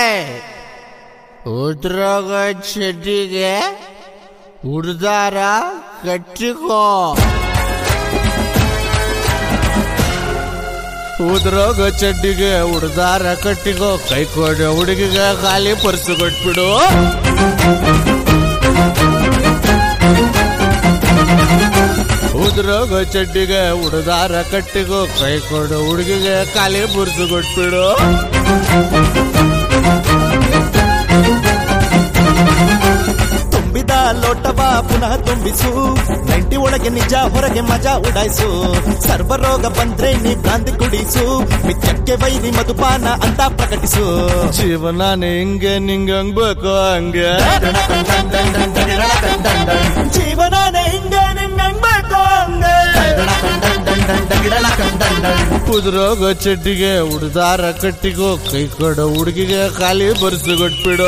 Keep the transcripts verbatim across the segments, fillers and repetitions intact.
ಉದ್ರೋಗ ಚಡ್ಡಿಗೆ ಉಡ್ದಾರ ಕಟ್ಟಿಕೋ. ಉದ್ರೋಗ ಚಡ್ಡಿಗೆ ಉಡ್ದಾರ ಕಟ್ಟಿಕೋ, ಕೈ ಕೊಡ ಹುಡುಗಿಗೆ ಖಾಲಿ ಪರ್ಸು ಕೊಟ್ಬಿಡು. ಉದ್ರೋಗ ಚಡ್ಡಿಗೆ ಉಡ್ದಾರ ಕಟ್ಟಿಕೋ, ಕೈ ಕೊಡ ಹುಡುಗಿಗೆ ಖಾಲಿ ಪರ್ಸು ಕೊಟ್ಬಿಡು. ತುಂಬಿದ ಲೋಟವ ಪುನಃ ತುಂಬಿಸು, ನೈಂಟಿ ಒಳಗೆ ನಿಜ ಹೊರಗೆ ಮಜಾ ಉಡಾಯಿಸು. ಸರ್ವರೋಗ ಬಂದ್ರೆ ನೀ ಭ್ರಾಂತಿ ಕುಡಿಸು, ಮಿಥ್ಯಕ್ಕೆ ವೈರಿ ಮಧುಪಾನ ಅಂತ ಪ್ರಕಟಿಸು. ಜೀವನಾನೇ ಹಿಂಗೆ ನಿಂಗೆ ಹಂಗ್ಬೇಕು ಹಂಗೆ, ಜೀವನಾನೇ ಹಿಂಗೆ ನಿಂಗೆ ಹಂಗ್ಬೇಕು ಹಂಗೆ. ಉದ್ರೋಗ ಚಡ್ಡಿಗೆ ಉಡ್ದಾರ ಕಟ್ಟಿಗೋ, ಕೈ ಕೊಡ ಹುಡುಗಿಗೆ ಖಾಲಿ ಬರ್ಸು ಕೊಟ್ಬಿಡು.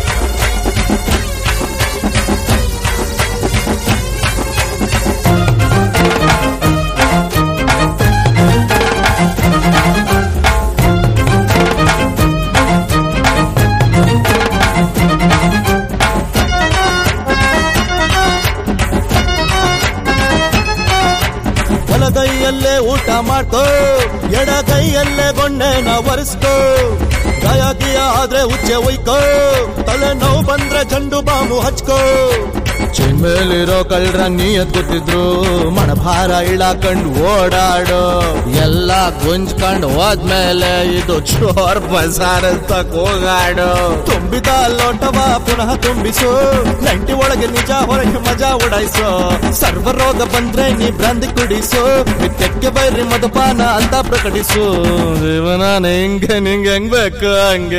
ಕೈಯಲ್ಲೇ ಊಟ ಮಾಡ್ಕೋ, ಎಡ ಕೈಯಲ್ಲೇ ಗೊಂಡೆನ ಒರೆಸ್ಕೋ. ಗಾಯ ಗಿಯ ಆದ್ರೆ ಉಚ್ಚೆ ಒಯ್ಕೋ, ತಲೆ ನೋವು ಬಂದ್ರೆ ಜಂಡು ಬಾಂಬು ಹಚ್ಕೋ. ಚಿಮ್ಮೇಲಿರೋ ಕಳ್ರ ನೀ ಎತ್ಕೊತಿದ್ರು, ಮಣಭಾರ ಇಳಾಕಂಡು ಓಡಾಡೋ. ಎಲ್ಲ ಗುಂಜ್ಕಂಡು ಹೋದ್ಮೇಲೆ ಇದು ಚೋರ್ ಬಜಾರ್ ಅಂತ ಹೋಗಾಡೋ. ತುಂಬಿದ ಲೋಟವ ಪುನಃ ತುಂಬಿಸು, ನೈಂಟಿ ಒಳಗೆ ನಿಜ ಹೊರಗೆ ಮಜಾ ಉಡಾಯಿಸೋ. ಸರ್ವರೋಗ ಬಂದ್ರೆ ನೀ ಭ್ರಾಂತಿ ಕುಡಿಸು, ಮಿಥ್ಯಕ್ಕೆ ಬೈರಿ ಮಧುಪಾನ ಅಂತ ಪ್ರಕಟಿಸು. ಜೀವನಾನೇ ಹಿಂಗೆ ನಿಂಗೆ ಹೆಂಗ್ ಬೇಕು ಹಂಗೆ,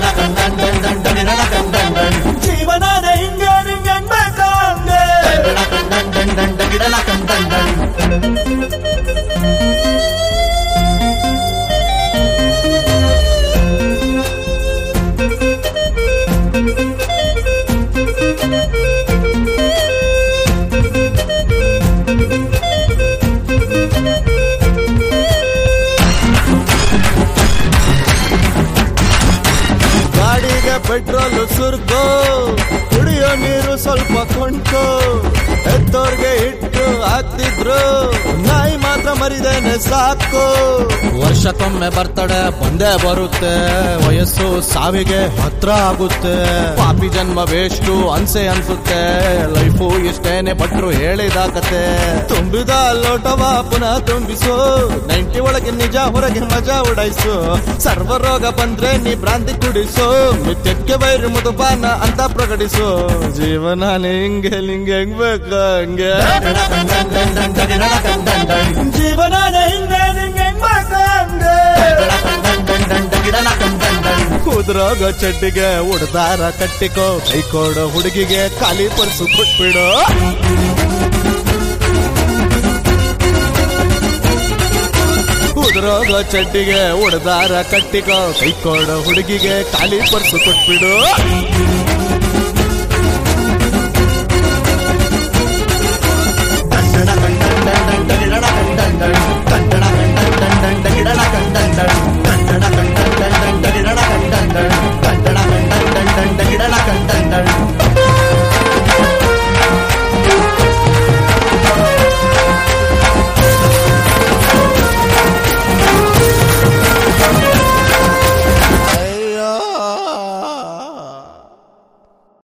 ಜೀವನಾನೇ ಹಿಂಗೆ ನಿಂಗೆ ಹೆಂಗ್ ಬೇಕು ಹಂಗೆ. ಗಾಡಿಗೆ ಪೆಟ್ರೋಲ್ ಸುರ್ಕೋ, ಕುಡಿಯೋ ನೀರು ಸ್ವಲ್ಪ ಕೊಂಡ್ಕೋ. ಎತ್ತೋರ್ಗೆ ಹಿಟ್ಟು ಹಾಕ್ತಿದ್ರು, ನಾಯಿ ಮಾತ್ರ ಮರಿದೇನೆ ಸಾಕು. ವರ್ಷಕ್ಕೊಮ್ಮೆ ಬರ್ತಡೆ ಬಂದೇ ಬರುತ್ತೆ, ವಯಸ್ಸು ಸಾವಿಗೆ ಹತ್ರ ಆಗುತ್ತೆ. ಪಾಪಿ ಜನ್ಮ ವೇಸ್ಟು ಅನ್ಸೆ ಅನ್ಸುತ್ತೆ, ಲೈಫು ಎಷ್ಟೇನೆ ಪಟ್ರು ಹೇಳಿದಾಕತೆ. ತುಂಬಿದ ಲೋಟವ ಪುನಃ ತುಂಬಿಸು, ನೈಂಟಿ ಒಳಗೆ ನಿಜ ಹೊರಗೆ ಮಜಾ ಉಡಾಯಿಸು. ಸರ್ವರೋಗ ಬಂದ್ರೆ ನೀ ಭ್ರಾಂತಿ ಕುಡಿಸು, ಮಿಥ್ಯಕ್ಕೆ ವೈರಿ ಮಧುಪಾನ ಅಂತ ಪ್ರಕಟಿಸು. ಜೀವನಾನೇ ಹಿಂಗೆ ನಿಂಗೆ ಹೆಂಗ್ ಬೇಕು ಹಂಗೆ, ಜೀವನಾನೇ ಹಿಂಗೆ ನಿಂಗೆ ಹೆಂಗ್ ಬೇಕು ಹಂಗೆ. ಉದ್ರೋಗ ಚಡ್ಡಿಗೆ ಉಡ್ದಾರ ಕಟ್ಟಿಕೋ, ಕೈ ಕೊಡೋ ಹುಡುಗಿಗೆ ಖಾಲಿ ಪರ್ಸು ಕೊಟ್ಬಿಡು. ಉದ್ರೋಗ ಚಡ್ಡಿಗೆ ಉಡ್ದಾರ ಕಟ್ಟಿಕೋ, ಕೈ ಕೊಡೋ ಹುಡುಗಿಗೆ ಖಾಲಿ ಪರ್ಸು ಕೊಟ್ಬಿಡು.